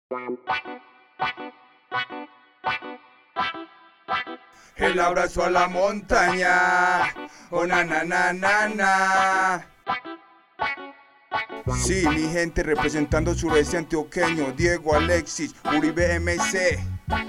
El abrazo a la montaña, oh na na na na na. Sí, mi gente representando sureste antioqueño, Diego Alexis, Uribe MC.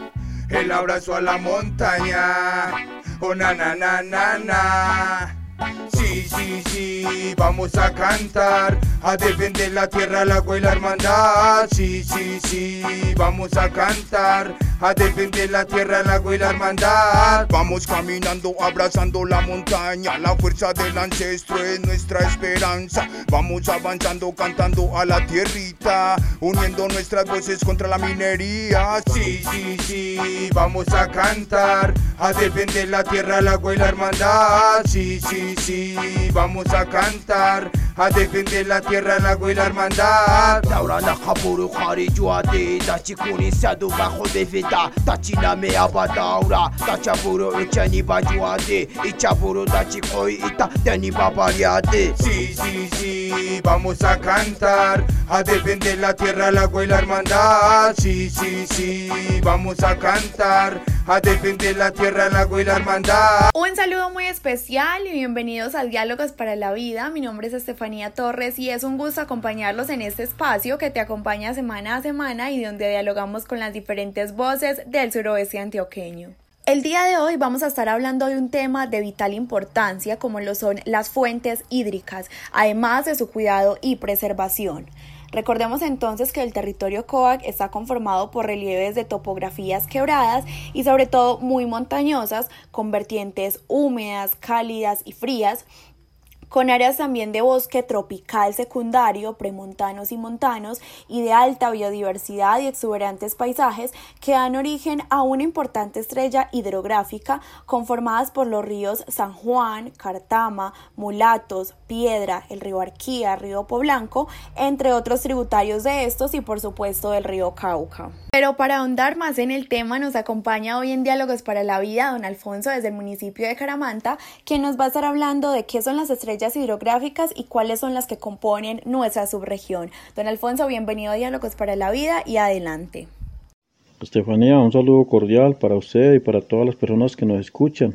El abrazo a la montaña, oh na na na na na. Sí, sí, sí, vamos a cantar, a defender la tierra, el agua y la hermandad. Sí, sí, sí, vamos a cantar, a defender la tierra, el agua y la hermandad. Vamos caminando, abrazando la montaña, la fuerza del ancestro es nuestra esperanza. Vamos avanzando, cantando a la tierrita, uniendo nuestras voces contra la minería. Sí, sí, sí, vamos a cantar, a defender la tierra, el agua y la hermandad. Sí, sí, sí, vamos a cantar, a defender la tierra, el agua y la hermandad. دوران خبرو خارج وادي داشي كوني سادو باخو دفتا داشي نامي ابا دورا داشا برو اچاني باجوادي اچا برو داشي کوي اتا دني بابا يادي. Sí, sí, sí, vamos a cantar, a defender la tierra, el agua y la hermandad. Sí, sí, sí, vamos a cantar, a defender la tierra, el agua y la hermandad. Un saludo muy especial y bienvenidos al Diálogos para la Vida. Mi nombre es Estefanía Torres y es un gusto acompañarlos en este espacio que te acompaña semana a semana y donde dialogamos con las diferentes voces del suroeste antioqueño. El día de hoy vamos a estar hablando de un tema de vital importancia como lo son las fuentes hídricas, además de su cuidado y preservación. Recordemos entonces que el territorio COAC está conformado por relieves de topografías quebradas y sobre todo muy montañosas, con vertientes húmedas, cálidas y frías, con áreas también de bosque tropical secundario, premontanos y montanos, y de alta biodiversidad y exuberantes paisajes que dan origen a una importante estrella hidrográfica conformadas por los ríos San Juan, Cartama, Mulatos, Piedra, el río Arquía, río Poblanco, entre otros tributarios de estos y por supuesto del río Cauca. Pero para ahondar más en el tema nos acompaña hoy en Diálogos para la Vida don Alfonso desde el municipio de Caramanta, quien nos va a estar hablando de qué son las estrellas hidrográficas y cuáles son las que componen nuestra subregión. Don Alfonso, bienvenido a Diálogos para la Vida y adelante. Estefanía, un saludo cordial para usted y para todas las personas que nos escuchan.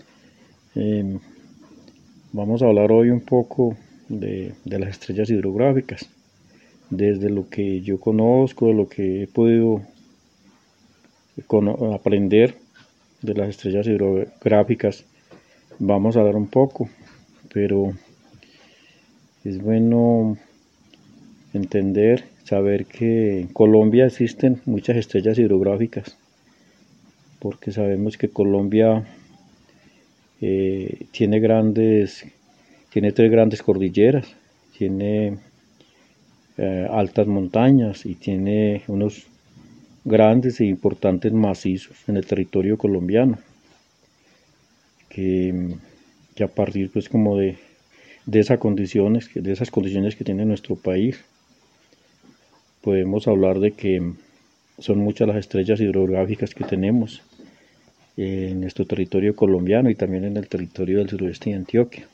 Vamos a hablar hoy un poco de las estrellas hidrográficas. Desde lo que yo conozco, de lo que he podido aprender de las estrellas hidrográficas, vamos a hablar un poco, pero es bueno entender, saber que en Colombia existen muchas estrellas hidrográficas, porque sabemos que Colombia tiene tres grandes cordilleras, tiene altas montañas y tiene unos grandes e importantes macizos en el territorio colombiano que a partir pues como de esas condiciones que tiene nuestro país, podemos hablar de que son muchas las estrellas hidrográficas que tenemos en nuestro territorio colombiano y también en el territorio del suroeste de Antioquia.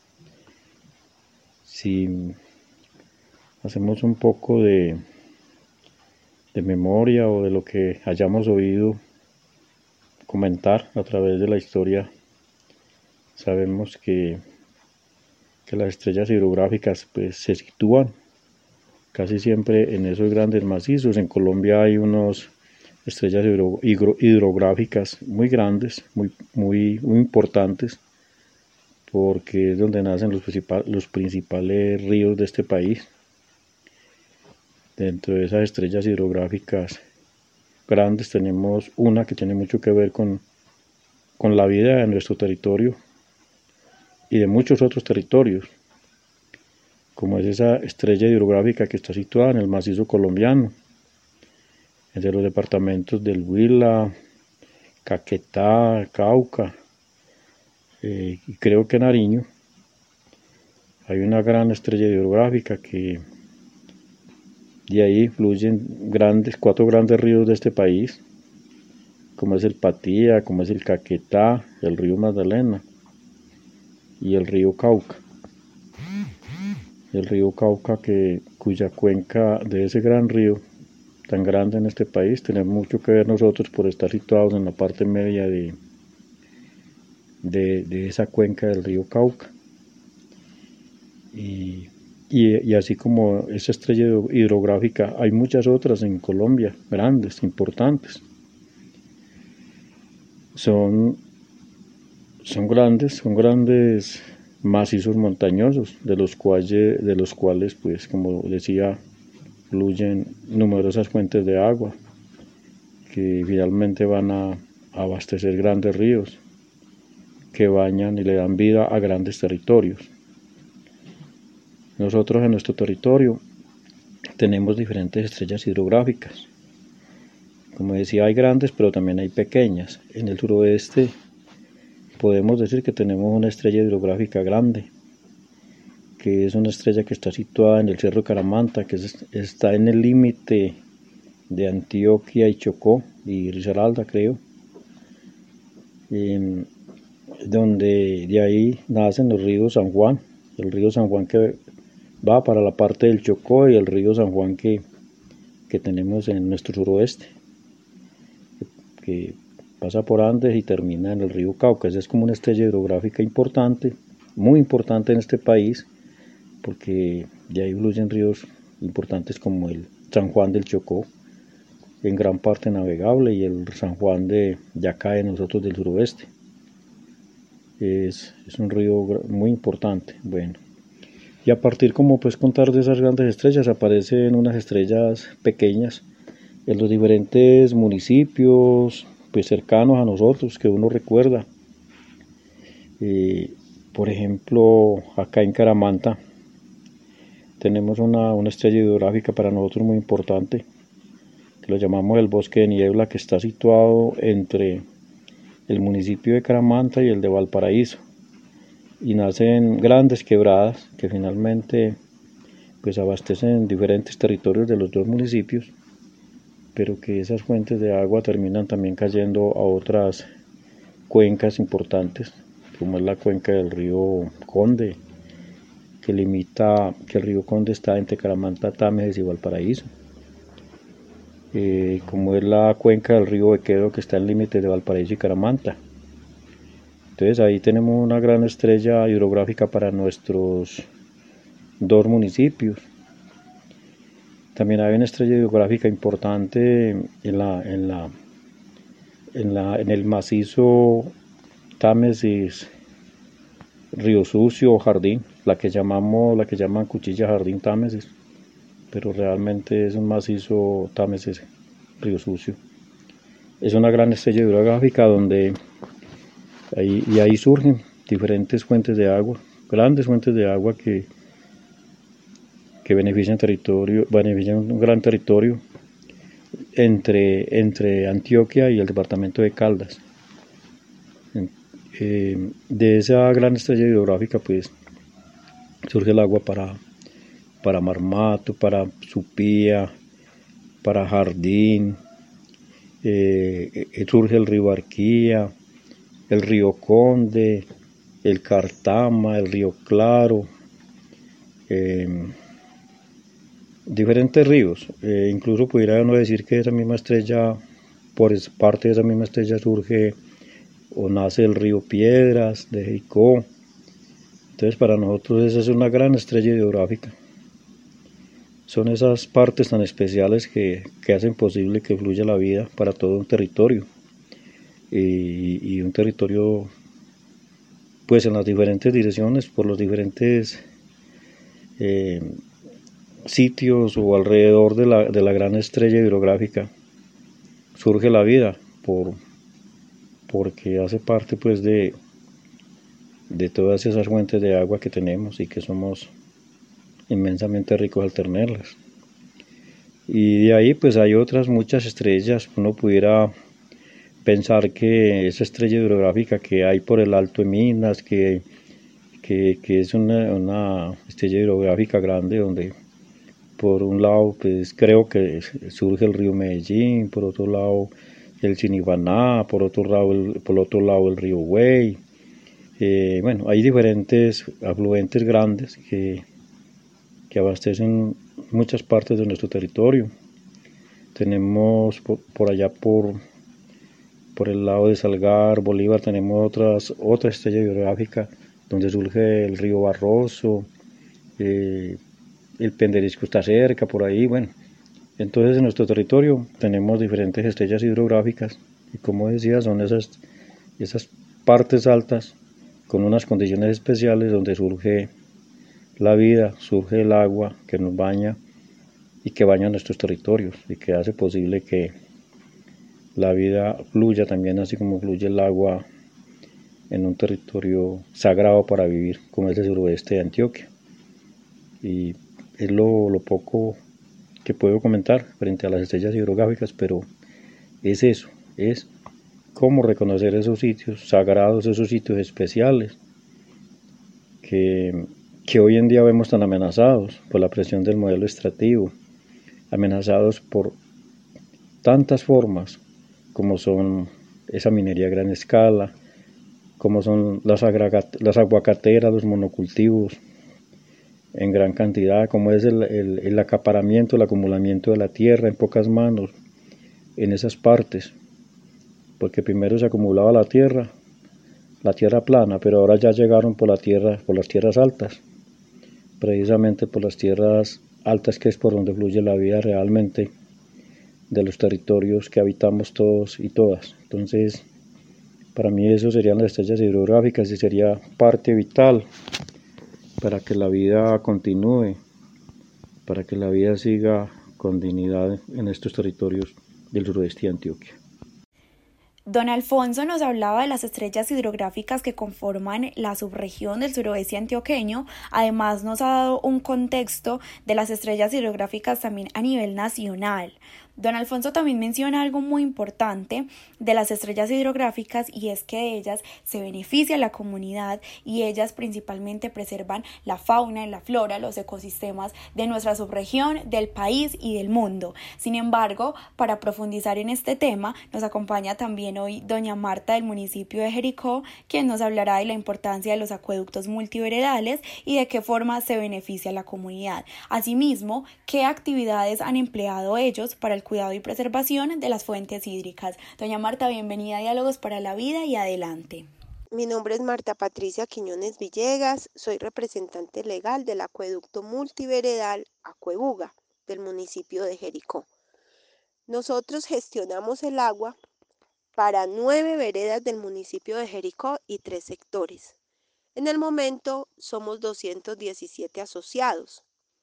Si hacemos un poco de memoria o de lo que hayamos oído comentar a través de la historia, sabemos que las estrellas hidrográficas pues, se sitúan casi siempre en esos grandes macizos. En Colombia hay unas estrellas hidrográficas muy grandes, muy importantes, porque es donde nacen los principales ríos de este país. Dentro de esas estrellas hidrográficas grandes tenemos una que tiene mucho que ver con la vida de nuestro territorio y de muchos otros territorios, como es esa estrella hidrográfica que está situada en el macizo colombiano, entre los departamentos del Huila, Caquetá, Cauca, y creo que Nariño. Hay una gran estrella hidrográfica que de ahí fluyen cuatro grandes ríos de este país, como es el Patía, como es el Caquetá, el río Magdalena y el río Cauca. El río Cauca, cuya cuenca de ese gran río tan grande en este país. Tenemos mucho que ver nosotros por estar situados en la parte media de esa cuenca del río Cauca. Y así como esa estrella hidrográfica, hay muchas otras en Colombia, grandes, importantes. Son grandes macizos montañosos, de los cuales, pues, como decía, fluyen numerosas fuentes de agua que finalmente van a abastecer grandes ríos que bañan y le dan vida a grandes territorios. Nosotros en nuestro territorio tenemos diferentes estrellas hidrográficas. Como decía, hay grandes, pero también hay pequeñas. En el suroeste podemos decir que tenemos una estrella hidrográfica grande, que es una estrella que está situada en el Cerro Caramanta, que está en el límite de Antioquia y Chocó y Risaralda, creo, donde de ahí nacen los ríos San Juan, el río San Juan que va para la parte del Chocó y el río San Juan que tenemos en nuestro suroeste, que pasa por Andes y termina en el río Cauca. Esa es como una estrella hidrográfica importante, muy importante en este país, porque de ahí fluyen ríos importantes como el San Juan del Chocó, en gran parte navegable, y el San Juan de acá de nosotros del suroeste. Es un río muy importante. Bueno, y a partir, como pues contar de esas grandes estrellas, aparecen unas estrellas pequeñas en los diferentes municipios pues cercanos a nosotros que uno recuerda. Por ejemplo, acá en Caramanta tenemos una estrella hidrográfica para nosotros muy importante, que lo llamamos el Bosque de Niebla, que está situado entre el municipio de Caramanta y el de Valparaíso, y nacen grandes quebradas que finalmente pues abastecen diferentes territorios de los dos municipios, pero que esas fuentes de agua terminan también cayendo a otras cuencas importantes, como es la cuenca del río Conde, que el río Conde está entre Caramanta, Támesis y Valparaíso, como es la cuenca del río Bequedo, que está en límites de Valparaíso y Caramanta. Entonces ahí tenemos una gran estrella hidrográfica para nuestros dos municipios. También hay una estrella hidrográfica importante en el macizo Támesis, Río Sucio o Jardín, la que llaman Cuchilla Jardín Támesis, pero realmente es un macizo Támesis, Río Sucio. Es una gran estrella hidrográfica donde ahí surgen diferentes fuentes de agua, grandes fuentes de agua que benefician un gran territorio entre Antioquia y el departamento de Caldas. De esa gran estrella hidrográfica pues surge el agua para Marmato, para Supía, para Jardín, surge el río Arquía, el río Conde, el Cartama, el río Claro, diferentes ríos. Incluso pudiera uno decir que esa misma estrella, por parte de esa misma estrella surge o nace el río Piedras de Jericó. Entonces para nosotros esa es una gran estrella hidrográfica. Son esas partes tan especiales que hacen posible que fluya la vida para todo un territorio, y un territorio pues en las diferentes direcciones, por los diferentes sitios o alrededor de la gran estrella hidrográfica surge la vida, porque hace parte pues de todas esas fuentes de agua que tenemos y que somos inmensamente ricos al tenerlas. Y de ahí pues hay otras muchas estrellas. Uno pudiera pensar que esa estrella hidrográfica que hay por el Alto de Minas, que es una estrella hidrográfica grande, donde por un lado pues creo que surge el río Medellín, por otro lado el Chinibaná, por otro lado el río Güey. Bueno, hay diferentes afluentes grandes que abastecen muchas partes de nuestro territorio. Tenemos por allá por el lado de Salgar, Bolívar, tenemos otra estrella hidrográfica donde surge el río Barroso, el Penderisco está cerca, por ahí, bueno. Entonces en nuestro territorio tenemos diferentes estrellas hidrográficas y como decía son esas partes altas con unas condiciones especiales donde surge la vida, surge el agua que nos baña y que baña nuestros territorios y que hace posible que la vida fluya también así como fluye el agua en un territorio sagrado para vivir como es el suroeste de Antioquia. Y es lo poco que puedo comentar frente a las estrellas hidrográficas, pero es eso, es cómo reconocer esos sitios sagrados, esos sitios especiales que hoy en día vemos tan amenazados por la presión del modelo extractivo, amenazados por tantas formas como son esa minería a gran escala, como son las aguacateras, los monocultivos en gran cantidad, como es el acaparamiento, el acumulamiento de la tierra en pocas manos en esas partes, porque primero se acumulaba la tierra plana, pero ahora ya llegaron por las tierras altas, precisamente por las tierras altas que es por donde fluye la vida realmente de los territorios que habitamos todos y todas. Entonces, para mí eso serían las estrellas hidrográficas y sería parte vital para que la vida continúe, para que la vida siga con dignidad en estos territorios del suroeste de Antioquia. Don Alfonso nos hablaba de las estrellas hidrográficas que conforman la subregión del suroeste antioqueño. Además nos ha dado un contexto de las estrellas hidrográficas también a nivel nacional. Don Alfonso también menciona algo muy importante de las estrellas hidrográficas y es que de ellas se beneficia la comunidad y ellas principalmente preservan la fauna y la flora, los ecosistemas de nuestra subregión, del país y del mundo. Sin embargo, para profundizar en este tema, nos acompaña también hoy doña Marta del municipio de Jericó, quien nos hablará de la importancia de los acueductos multiveredales y de qué forma se beneficia la comunidad. Asimismo, qué actividades han empleado ellos para el cuidado y preservación de las fuentes hídricas. Doña Marta, bienvenida a Diálogos para la Vida y adelante. Mi nombre es Marta Patricia Quiñones Villegas, soy representante legal del acueducto multiveredal Acuebuga del municipio de Jericó. Nosotros gestionamos el agua para 9 veredas del municipio de Jericó y 3 sectores. En el momento somos 217 asociados.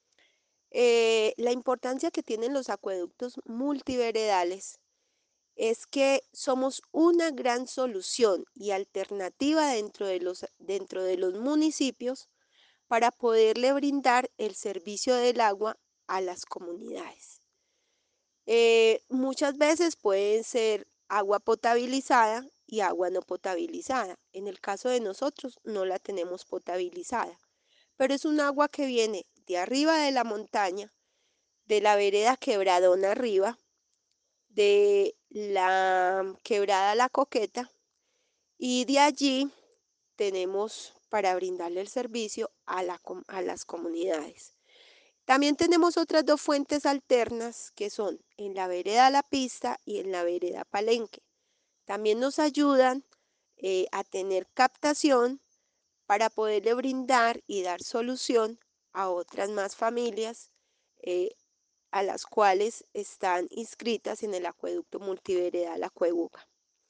La importancia que tienen los acueductos multiveredales es que somos una gran solución y alternativa dentro de los municipios para poderle brindar el servicio del agua a las comunidades. Muchas veces pueden ser agua potabilizada y agua no potabilizada. En el caso de nosotros no la tenemos potabilizada, pero es un agua que viene de arriba de la montaña, de la vereda Quebradona arriba, de la quebrada La Coqueta, y de allí tenemos para brindarle el servicio a las comunidades. También tenemos otras 2 fuentes alternas que son en la vereda La Pista y en la vereda Palenque. También nos ayudan a tener captación para poderle brindar y dar solución a otras más familias a las cuales están inscritas en el acueducto multiveredal Acuebuga.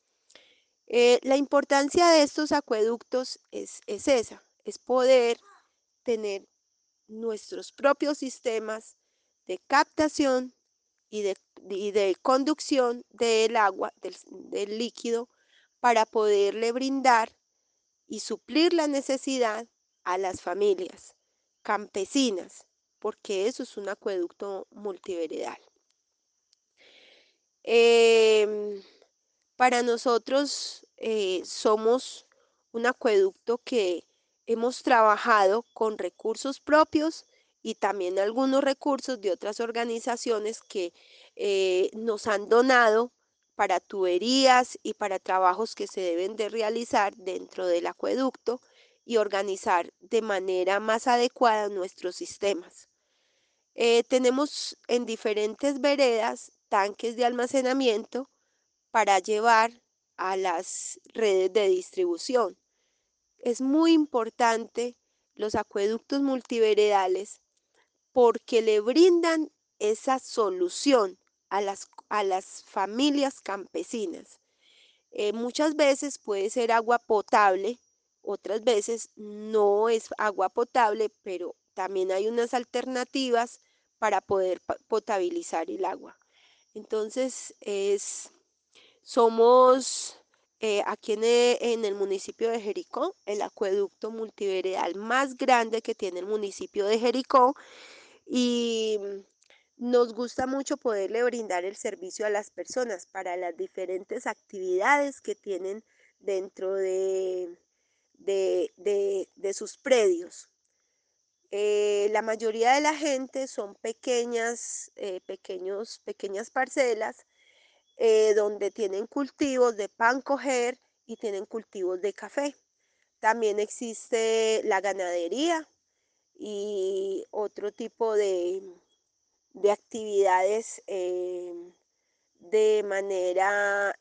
La importancia de estos acueductos es esa, es poder tener nuestros propios sistemas de captación y de conducción del agua, del líquido, para poderle brindar y suplir la necesidad a las familias campesinas, porque eso es un acueducto multiveredal. Para nosotros somos un acueducto que hemos trabajado con recursos propios y también algunos recursos de otras organizaciones que nos han donado para tuberías y para trabajos que se deben de realizar dentro del acueducto y organizar de manera más adecuada nuestros sistemas. Tenemos en diferentes veredas tanques de almacenamiento para llevar a las redes de distribución. Es muy importante los acueductos multiveredales porque le brindan esa solución a las familias campesinas. Muchas veces puede ser agua potable, otras veces no es agua potable, pero también hay unas alternativas para poder potabilizar el agua. Entonces, somos aquí en el municipio de Jericó, el acueducto multiveredal más grande que tiene el municipio de Jericó, y nos gusta mucho poderle brindar el servicio a las personas para las diferentes actividades que tienen dentro de sus predios. La mayoría de la gente son pequeñas parcelas donde tienen cultivos de pan coger y tienen cultivos de café. También existe la ganadería y otro tipo de actividades de manera,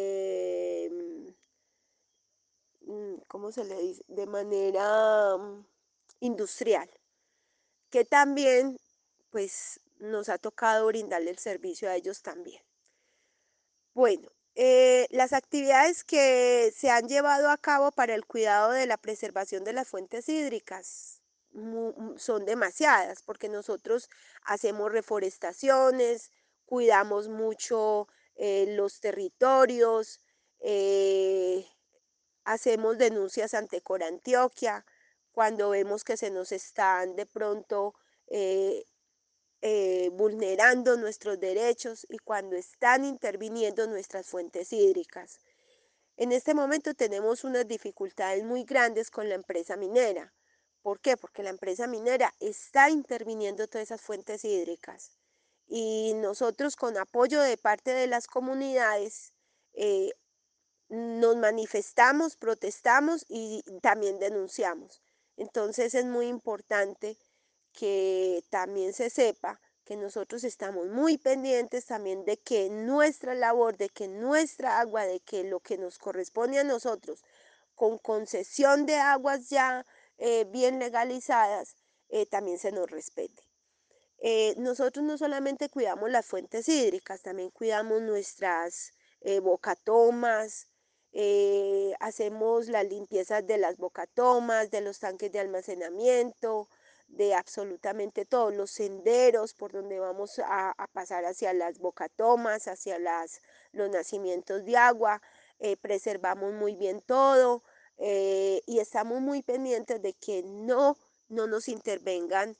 ¿cómo se le dice? De manera industrial, que también pues nos ha tocado brindarle el servicio a ellos también. Bueno, las actividades que se han llevado a cabo para el cuidado de la preservación de las fuentes hídricas son demasiadas, porque nosotros hacemos reforestaciones, cuidamos mucho los territorios, eh, hacemos denuncias ante Corantioquia cuando vemos que se nos están de pronto eh, vulnerando nuestros derechos y cuando están interviniendo nuestras fuentes hídricas. En este momento tenemos unas dificultades muy grandes con la empresa minera. ¿Por qué? Porque la empresa minera está interviniendo todas esas fuentes hídricas y nosotros con apoyo de parte de las comunidades eh, nos manifestamos, protestamos y también denunciamos. Entonces es muy importante que también se sepa que nosotros estamos muy pendientes también de que nuestra labor, de que nuestra agua, de que lo que nos corresponde a nosotros con concesión de aguas ya bien legalizadas, también se nos respete. Nosotros no solamente cuidamos las fuentes hídricas, también cuidamos nuestras bocatomas, hacemos las limpiezas de las bocatomas, de los tanques de almacenamiento, de absolutamente todos los senderos por donde vamos a pasar hacia las bocatomas, hacia los nacimientos de agua, preservamos muy bien todo y estamos muy pendientes de que no nos intervengan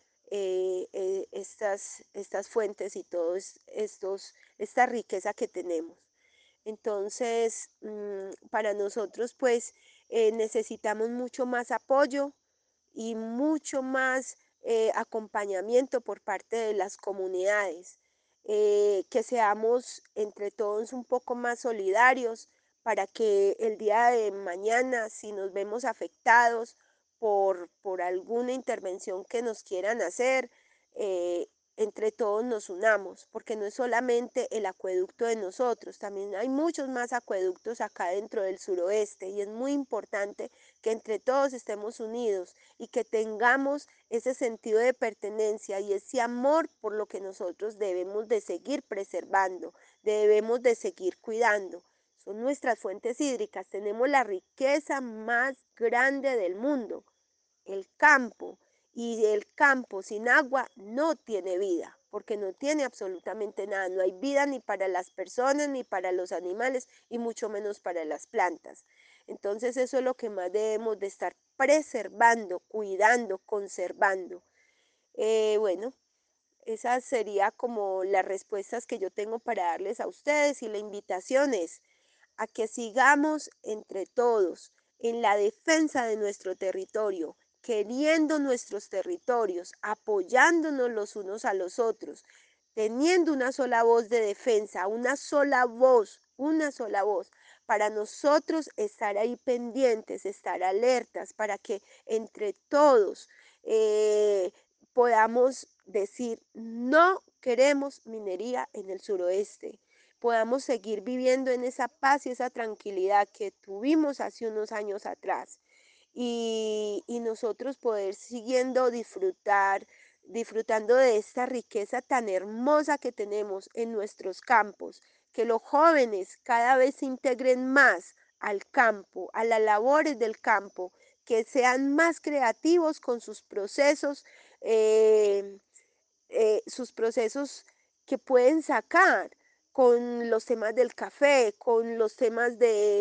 estas fuentes y toda esta riqueza que tenemos. Entonces, para nosotros, pues, necesitamos mucho más apoyo y mucho más acompañamiento por parte de las comunidades, que seamos entre todos un poco más solidarios para que el día de mañana, si nos vemos afectados por alguna intervención que nos quieran hacer, entre todos nos unamos, porque no es solamente el acueducto de nosotros, también hay muchos más acueductos acá dentro del suroeste y es muy importante que entre todos estemos unidos y que tengamos ese sentido de pertenencia y ese amor por lo que nosotros debemos de seguir preservando, debemos de seguir cuidando. Son nuestras fuentes hídricas, tenemos la riqueza más grande del mundo, el campo. Y el campo sin agua no tiene vida, porque no tiene absolutamente nada. No hay vida ni para las personas, ni para los animales, y mucho menos para las plantas. Entonces eso es lo que más debemos de estar preservando, cuidando, conservando. Bueno, esas serían como las respuestas que yo tengo para darles a ustedes y la invitación es a que sigamos entre todos en la defensa de nuestro territorio, queriendo nuestros territorios, apoyándonos los unos a los otros, teniendo una sola voz de defensa, una sola voz, para nosotros estar ahí pendientes, estar alertas, para que entre todos podamos decir no queremos minería en el suroeste, podamos seguir viviendo en esa paz y esa tranquilidad que tuvimos hace unos años atrás y nosotros poder siguiendo disfrutando de esta riqueza tan hermosa que tenemos en nuestros campos, que los jóvenes cada vez se integren más al campo, a las labores del campo, que sean más creativos con sus procesos que pueden sacar con los temas del café, con los temas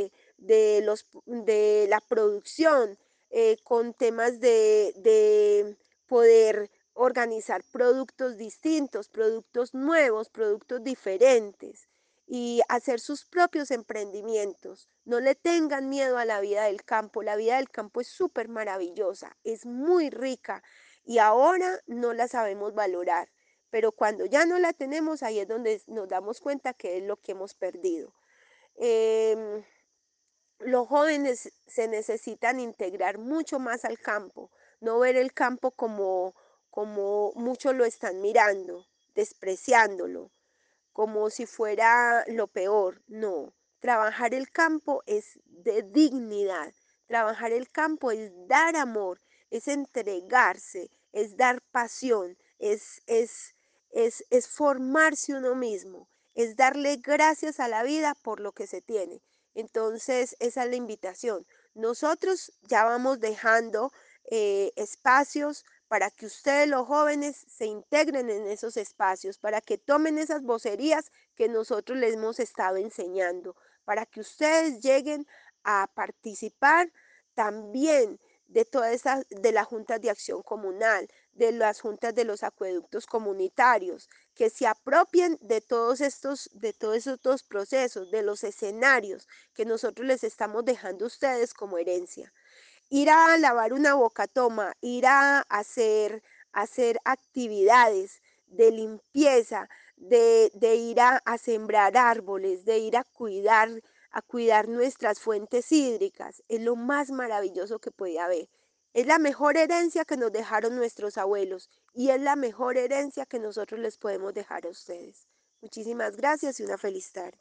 de la producción, con temas de poder organizar productos distintos, productos nuevos, productos diferentes y hacer sus propios emprendimientos. No le tengan miedo a la vida del campo. La vida del campo es súper maravillosa, es muy rica y ahora no la sabemos valorar. Pero cuando ya no la tenemos, ahí es donde nos damos cuenta que es lo que hemos perdido. Eh, los jóvenes se necesitan integrar mucho más al campo, no ver el campo como muchos lo están mirando, despreciándolo como si fuera lo peor. No, trabajar el campo es de dignidad, trabajar el campo es dar amor, es entregarse, es dar pasión, es formarse uno mismo, es darle gracias a la vida por lo que se tiene. Entonces, esa es la invitación. Nosotros ya vamos dejando espacios para que ustedes los jóvenes se integren en esos espacios, para que tomen esas vocerías que nosotros les hemos estado enseñando, para que ustedes lleguen a participar también de todas esas, de las juntas de acción comunal, de las juntas de los acueductos comunitarios, que se apropien de todos estos procesos, de los escenarios que nosotros les estamos dejando a ustedes como herencia. Ir a lavar una bocatoma, ir a hacer actividades de limpieza, de ir a sembrar árboles, de ir a cuidar nuestras fuentes hídricas, es lo más maravilloso que puede haber. Es la mejor herencia que nos dejaron nuestros abuelos y es la mejor herencia que nosotros les podemos dejar a ustedes. Muchísimas gracias y una feliz tarde.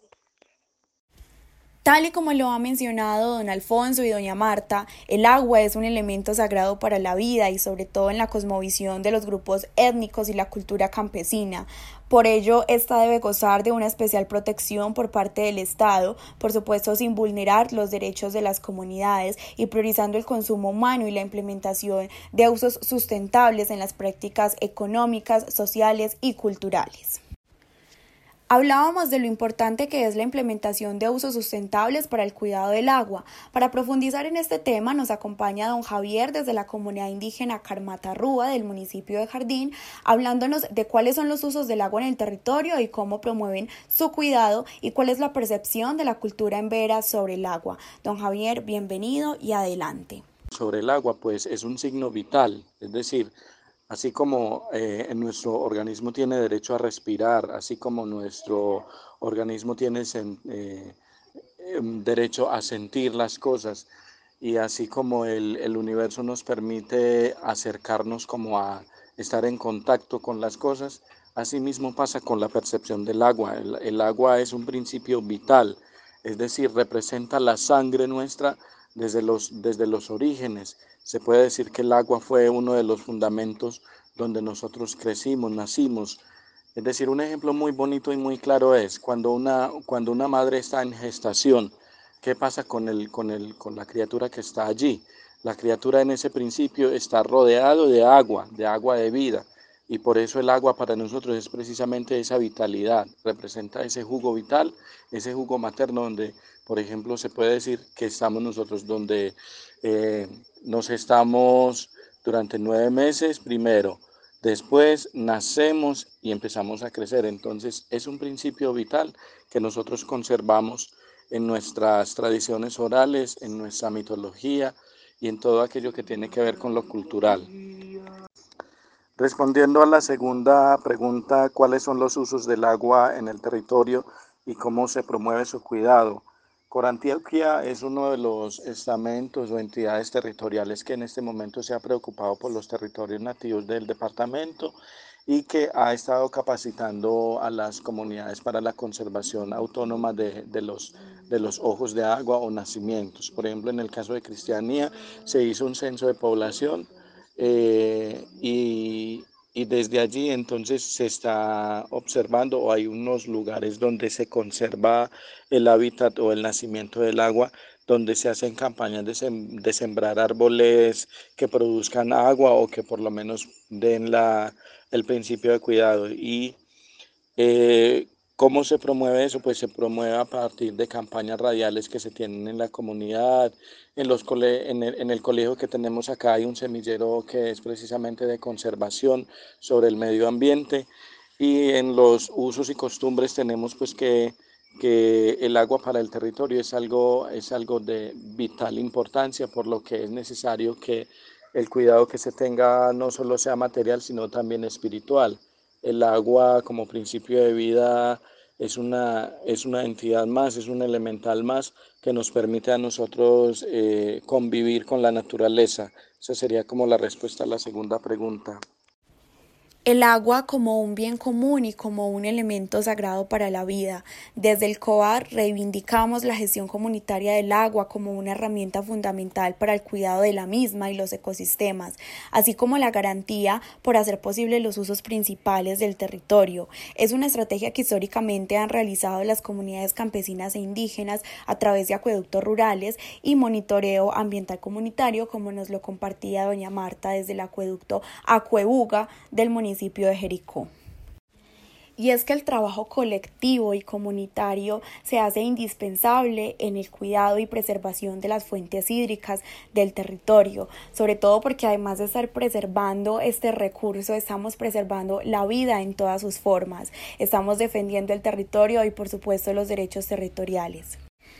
Tal y como lo ha mencionado don Alfonso y doña Marta, el agua es un elemento sagrado para la vida y sobre todo en la cosmovisión de los grupos étnicos y la cultura campesina. Por ello, esta debe gozar de una especial protección por parte del Estado, por supuesto sin vulnerar los derechos de las comunidades y priorizando el consumo humano y la implementación de usos sustentables en las prácticas económicas, sociales y culturales. Hablábamos de lo importante que es la implementación de usos sustentables para el cuidado del agua. Para profundizar en este tema nos acompaña don Javier desde la comunidad indígena Carmatarrúa del municipio de Jardín, hablándonos de cuáles son los usos del agua en el territorio y cómo promueven su cuidado y cuál es la percepción de la cultura embera sobre el agua. Don Javier, bienvenido y adelante. Sobre el agua, pues es un signo vital, es decir, así como nuestro organismo tiene derecho a respirar, así como nuestro organismo tiene derecho a sentir las cosas y así como el universo nos permite acercarnos como a estar en contacto con las cosas, así mismo pasa con la percepción del agua. El agua es un principio vital, es decir, representa la sangre nuestra desde los orígenes. Se puede decir que el agua fue uno de los fundamentos donde nosotros crecimos, nacimos. Es decir, un ejemplo muy bonito y muy claro es cuando una madre está en gestación, ¿qué pasa con la criatura que está allí? La criatura en ese principio está rodeado de agua de vida. Y por eso el agua para nosotros es precisamente esa vitalidad, representa ese jugo vital, ese jugo materno donde, por ejemplo, se puede decir que estamos nosotros, donde nos estamos durante 9 meses primero, después nacemos y empezamos a crecer. Entonces es un principio vital que nosotros conservamos en nuestras tradiciones orales, en nuestra mitología y en todo aquello que tiene que ver con lo cultural. Respondiendo a la segunda pregunta, ¿cuáles son los usos del agua en el territorio y cómo se promueve su cuidado? Corantioquia es uno de los estamentos o entidades territoriales que en este momento se ha preocupado por los territorios nativos del departamento y que ha estado capacitando a las comunidades para la conservación autónoma de los ojos de agua o nacimientos. Por ejemplo, en el caso de Cristianía se hizo un censo de población y desde allí entonces se está observando, o hay unos lugares donde se conserva el hábitat o el nacimiento del agua, donde se hacen campañas de sembrar árboles que produzcan agua o que por lo menos den el principio de cuidado. Y ¿cómo se promueve eso? Pues se promueve a partir de campañas radiales que se tienen en la comunidad. En el colegio que tenemos acá hay un semillero que es precisamente de conservación sobre el medio ambiente, y en los usos y costumbres tenemos pues que el agua para el territorio es algo de vital importancia, por lo que es necesario que el cuidado que se tenga no solo sea material, sino también espiritual. El agua como principio de vida es una entidad más, es un elemental más que nos permite a nosotros convivir con la naturaleza. Esa sería como la respuesta a la segunda pregunta. El agua como un bien común y como un elemento sagrado para la vida. Desde el COAR reivindicamos la gestión comunitaria del agua como una herramienta fundamental para el cuidado de la misma y los ecosistemas, así como la garantía por hacer posible los usos principales del territorio. Es una estrategia que históricamente han realizado las comunidades campesinas e indígenas a través de acueductos rurales y monitoreo ambiental comunitario, como nos lo compartía doña Marta desde el acueducto Acuebuga del municipio de Jericó. Y es que el trabajo colectivo y comunitario se hace indispensable en el cuidado y preservación de las fuentes hídricas del territorio, sobre todo porque además de estar preservando este recurso, estamos preservando la vida en todas sus formas, estamos defendiendo el territorio y por supuesto los derechos territoriales.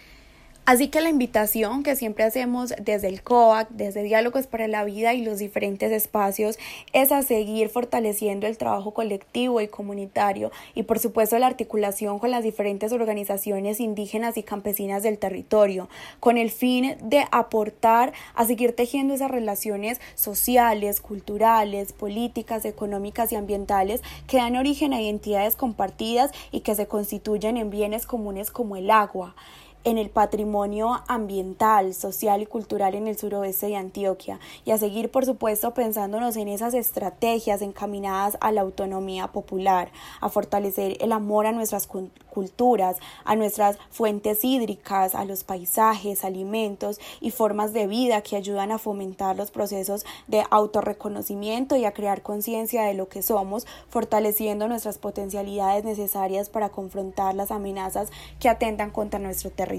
Así que la invitación que siempre hacemos desde el COAC, desde Diálogos para la Vida y los diferentes espacios, es a seguir fortaleciendo el trabajo colectivo y comunitario y por supuesto la articulación con las diferentes organizaciones indígenas y campesinas del territorio, con el fin de aportar a seguir tejiendo esas relaciones sociales, culturales, políticas, económicas y ambientales que dan origen a identidades compartidas y que se constituyen en bienes comunes como el agua, en el patrimonio ambiental, social y cultural en el suroeste de Antioquia, y a seguir por supuesto pensándonos en esas estrategias encaminadas a la autonomía popular, a fortalecer el amor a nuestras culturas, a nuestras fuentes hídricas, a los paisajes, alimentos y formas de vida que ayudan a fomentar los procesos de autorreconocimiento y a crear conciencia de lo que somos, fortaleciendo nuestras potencialidades necesarias para confrontar las amenazas que atentan contra nuestro territorio.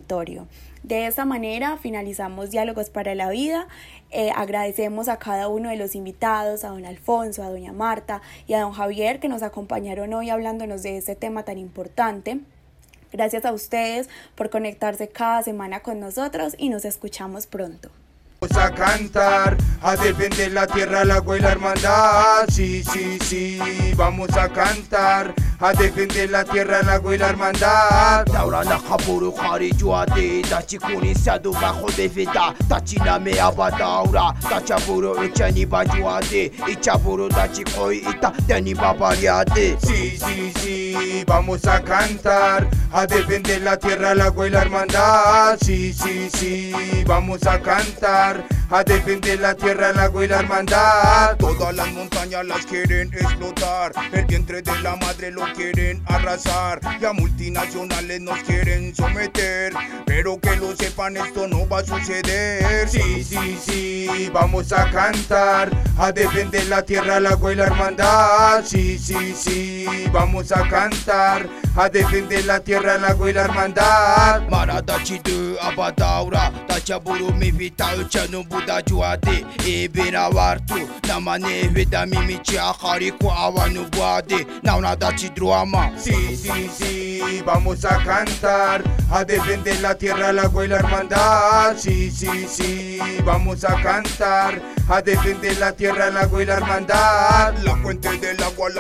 De esta manera finalizamos Diálogos para la Vida. Agradecemos a cada uno de los invitados, a don Alfonso, a doña Marta y a don Javier, que nos acompañaron hoy hablándonos de este tema tan importante. Gracias a ustedes por conectarse cada semana con nosotros y nos escuchamos pronto. Vamos a cantar, a defender la tierra, el agua y la hermandad. Sí, sí, sí, vamos a cantar, a defender la tierra, el agua y la hermandad. Daura na kaburu khari juade da chikuni sadu bajo de vida da chiname abadaura da chaburu uchani bajuade y chaburu da chikoi ita teni babariade. Sí, sí, sí, vamos a cantar, a defender la tierra, el agua y la hermandad. Sí, sí, sí, vamos a cantar, a defender la tierra, el agua y la hermandad. Todas las montañas las quieren explotar, el vientre de la madre lo quieren arrasar, y a multinacionales nos quieren someter, pero que lo sepan, esto no va a suceder. Sí, sí, sí, vamos a cantar, a defender la tierra, el agua y la hermandad. Sí, sí, sí, vamos a cantar, a defender la tierra, el agua y la hermandad. Marada chidu abadaura da chaburu mi vita uchanu buda juade e berawartu namane veda mimichi akhari ku awanu buade nauna da chidruama. Sí, sí, sí, vamos a cantar, a defender la tierra, el agua y la hermandad. Sí, sí, sí, vamos a cantar, a defender la tierra, el agua y la hermandad. La fuente del agua la quieren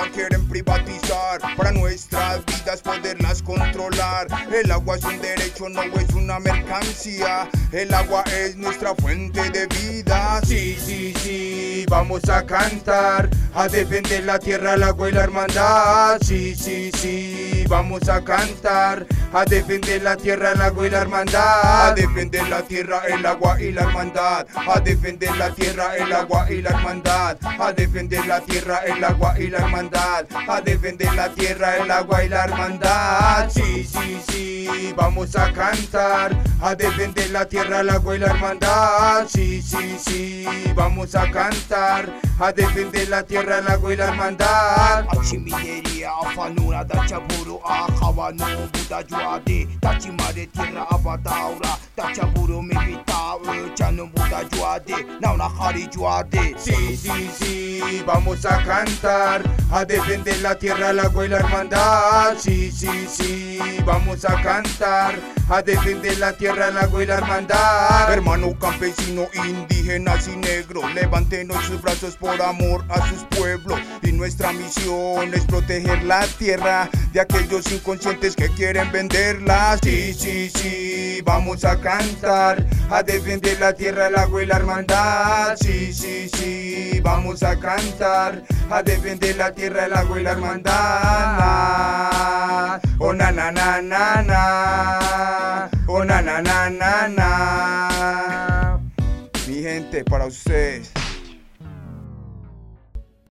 privatizar, para nuestras vidas poderlas controlar. El agua es un derecho, no es una mercancía. El agua es nuestra fuente de vida. Sí, sí, sí, vamos a cantar, a defender la tierra, el agua y la hermandad. Sí, sí, sí, vamos a cantar, a defender la tierra, el agua y la hermandad. A defender la tierra, el agua y la hermandad. A defender la tierra, el agua y la hermandad. A defender la tierra, el agua y la hermandad. A defender la tierra, el agua y la hermandad. Sí, sí, sí, vamos a cantar, a defender la tierra, el agua y la hermandad. Sí, sí, sí, vamos a cantar, a defender la tierra, el agua y la hermandad. Achimineria, afanura, dachaburu, ahabano, budajuade, tachimare tierra abadaura, dachaburu mimita, chano budajuade, nauna harijuade. Sí, sí, sí, vamos a cantar, a defender la tierra, el agua y la hermandad. Sí, sí, sí, vamos a cantar, a defender la tierra, el agua y la hermandad. Hermano campesino, indígenas y negros, levántenos sus brazos por amor a sus pueblos. Y nuestra misión es proteger la tierra de aquellos inconscientes que quieren venderla. Sí, sí, sí, vamos a cantar, a defender la tierra, el agua y la hermandad. Sí, sí, sí, vamos a cantar, a defender la tierra, el agua y la hermandad. Oh na na na na na, oh na na na na na. Mi gente, para ustedes.